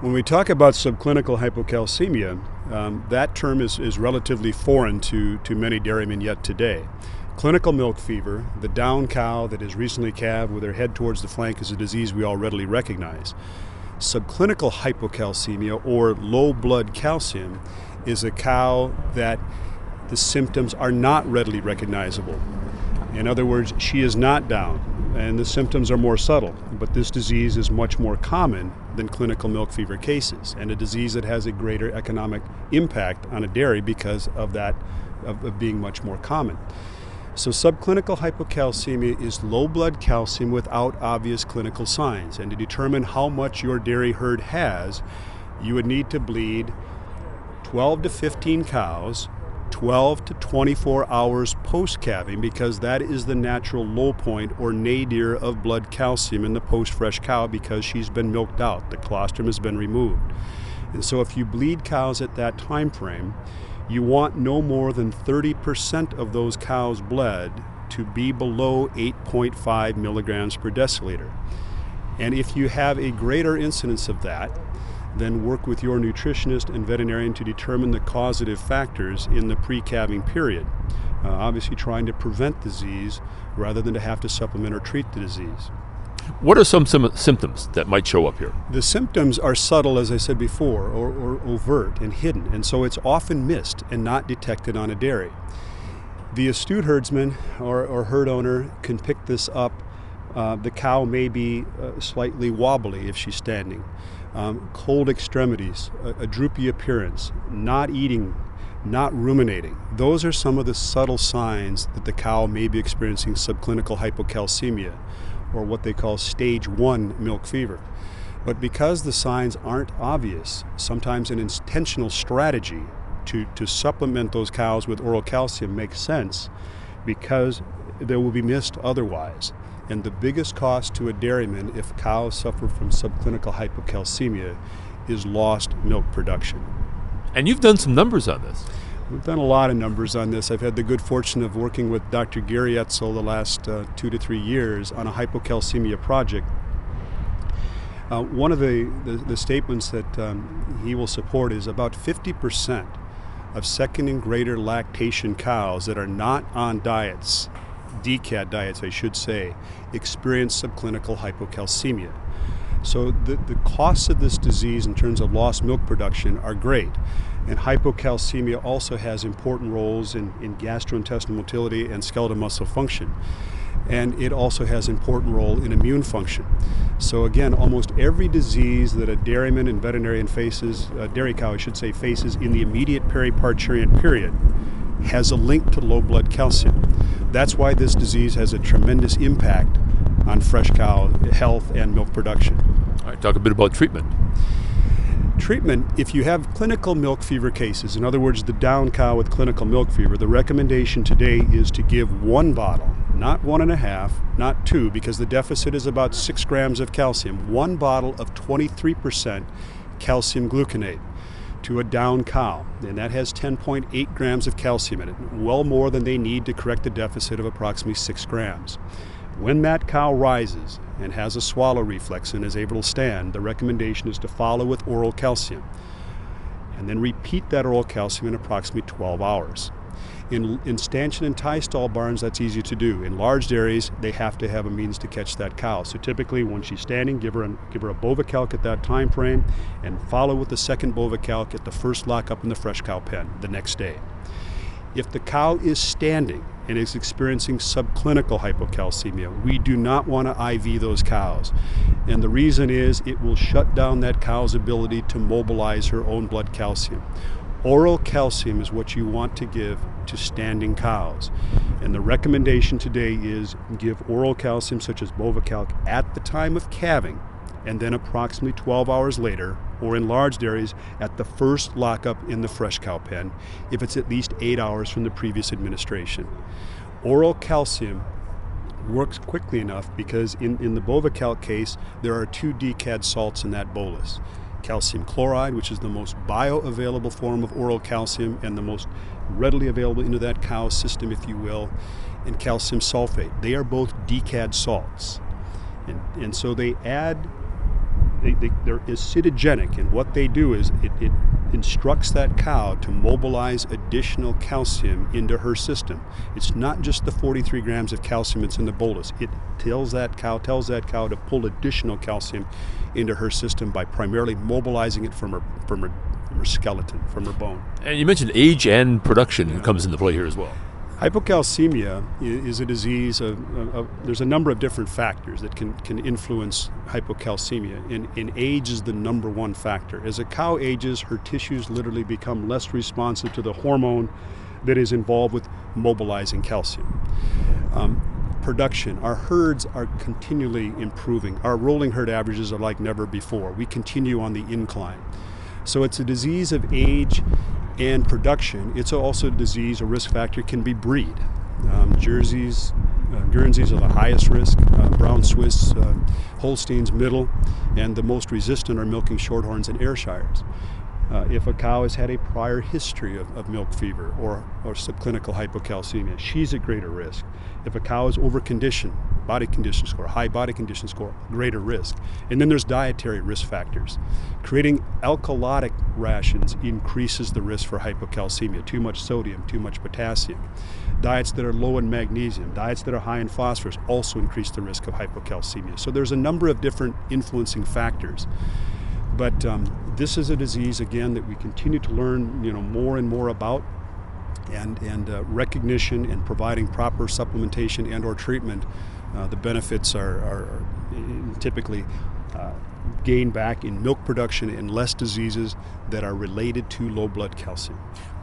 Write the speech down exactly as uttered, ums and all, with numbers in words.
When we talk about subclinical hypocalcemia, um, that term is, is relatively foreign to, to many dairymen yet today. Clinical milk fever, the down cow that is recently calved with her head towards the flank, is a disease we all readily recognize. Subclinical hypocalcemia, or low blood calcium, is a cow that the symptoms are not readily recognizable. In other words, she is not down, and the symptoms are more subtle, but this disease is much more common than clinical milk fever cases, and a disease that has a greater economic impact on a dairy because of that, of, of being much more common. So subclinical hypocalcemia is low blood calcium without obvious clinical signs, and to determine how much your dairy herd has, you would need to bleed twelve to fifteen cows twelve to twenty-four hours post-calving, because that is the natural low point or nadir of blood calcium in the post-fresh cow, because she's been milked out, the colostrum has been removed. And so if you bleed cows at that time frame, you want no more than thirty percent of those cows bled to be below eight point five milligrams per deciliter. And if you have a greater incidence of that, then work with your nutritionist and veterinarian to determine the causative factors in the pre-calving period. Uh, obviously trying to prevent disease rather than to have to supplement or treat the disease. What are some, some symptoms that might show up here? The symptoms are subtle, as I said before, or, or overt and hidden, and so it's often missed and not detected on a dairy. The astute herdsman or, or herd owner can pick this up. Uh, the cow may be uh, slightly wobbly if she's standing. Um, cold extremities, a, a droopy appearance, not eating, not ruminating. Those are some of the subtle signs that the cow may be experiencing subclinical hypocalcemia, or what they call stage one milk fever. But because the signs aren't obvious, sometimes an intentional strategy to, to supplement those cows with oral calcium makes sense, because they will be missed otherwise. And the biggest cost to a dairyman if cows suffer from subclinical hypocalcemia is lost milk production. And you've done some numbers on this. We've done a lot of numbers on this. I've had the good fortune of working with Doctor Gary Etzel the last uh, two to three years on a hypocalcemia project. Uh, one of the, the, the statements that um, he will support is about fifty percent of second and greater lactation cows that are not on diets, D C A D diets I should say, experience subclinical hypocalcemia. So the, the costs of this disease in terms of lost milk production are great. And hypocalcemia also has important roles in, in gastrointestinal motility and skeletal muscle function. And it also has an important role in immune function. So again, almost every disease that a dairyman and veterinarian faces, a dairy cow I should say, faces in the immediate periparturient period has a link to low blood calcium. That's why this disease has a tremendous impact on fresh cow health and milk production. All right, talk a bit about treatment. Treatment, if you have clinical milk fever cases, in other words, the down cow with clinical milk fever, the recommendation today is to give one bottle, not one and a half, not two, because the deficit is about six grams of calcium, one bottle of twenty-three percent calcium gluconate to a down cow, and that has ten point eight grams of calcium in it, well more than they need to correct a deficit of approximately six grams. When that cow rises and has a swallow reflex and is able to stand, the recommendation is to follow with oral calcium and then repeat that oral calcium in approximately twelve hours. In, in stanchion and tie stall barns, that's easy to do. In large dairies, they have to have a means to catch that cow. So typically when she's standing, give her, a, give her a Bovacalc at that time frame and follow with the second Bovacalc at the first lockup in the fresh cow pen the next day. If the cow is standing and is experiencing subclinical hypocalcemia, we do not want to I V those cows. And the reason is it will shut down that cow's ability to mobilize her own blood calcium. Oral calcium is what you want to give to standing cows. And the recommendation today is give oral calcium such as Bovacalc at the time of calving, and then approximately twelve hours later, or in large dairies, at the first lockup in the fresh cow pen, if it's at least eight hours from the previous administration. Oral calcium works quickly enough because in, in the Bovacalc case, there are two D C A D salts in that bolus. Calcium chloride, which is the most bioavailable form of oral calcium and the most readily available into that cow's system, if you will, and calcium sulfate. They are both D C A D salts. And, and so they add they, they, they're acidogenic, and what they do is it, it instructs that cow to mobilize additional calcium into her system. It's not just the forty-three grams of calcium that's in the bolus. It tells that cow, tells that cow to pull additional calcium into her system by primarily mobilizing it from her, from her, from her skeleton, from her bone. And you mentioned age and production Yeah. comes into play here as well. Hypocalcemia i- is a disease of, of, of- there's a number of different factors that can, can influence hypocalcemia, and, and age is the number one factor. As a cow ages, her tissues literally become less responsive to the hormone that is involved with mobilizing calcium. Um, production, our herds are continually improving. Our rolling herd averages are like never before. We continue on the incline. So it's a disease of age and production. It's also a disease, a risk factor can be breed. Um, Jerseys, uh, Guernseys are the highest risk, uh, Brown Swiss, uh, Holsteins middle, and the most resistant are milking Shorthorns and Ayrshires. Uh, if a cow has had a prior history of, of milk fever or, or subclinical hypocalcemia, she's at greater risk. If a cow is overconditioned, body condition score, high body condition score, greater risk. And then there's dietary risk factors. Creating alkalotic rations increases the risk for hypocalcemia. Too much sodium, too much potassium. Diets that are low in magnesium, diets that are high in phosphorus also increase the risk of hypocalcemia. So there's a number of different influencing factors. But um, this is a disease, again, that we continue to learn, you know, more and more about, and and uh, recognition and providing proper supplementation and or treatment. Uh, the benefits are, are, are typically uh, gained back in milk production and less diseases that are related to low blood calcium.